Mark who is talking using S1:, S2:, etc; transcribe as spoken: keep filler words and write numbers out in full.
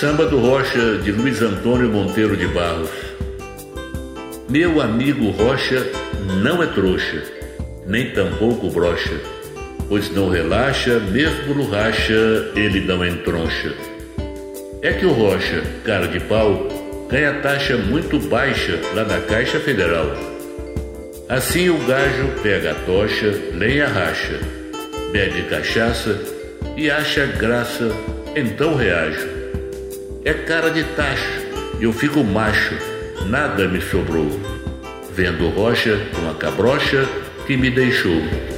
S1: Samba do Rocha, de Luiz Antônio Monteiro de Barros. Meu amigo Rocha não é trouxa, nem tampouco brocha, pois não relaxa, mesmo no racha ele não entroncha. É que o Rocha, cara de pau, ganha taxa muito baixa lá na Caixa Federal. Assim o gajo pega a tocha, lenha racha, bebe cachaça e acha graça, então reajo. É cara de tacho, eu fico macho, nada me sobrou, vendo Rocha com a cabrocha que me deixou.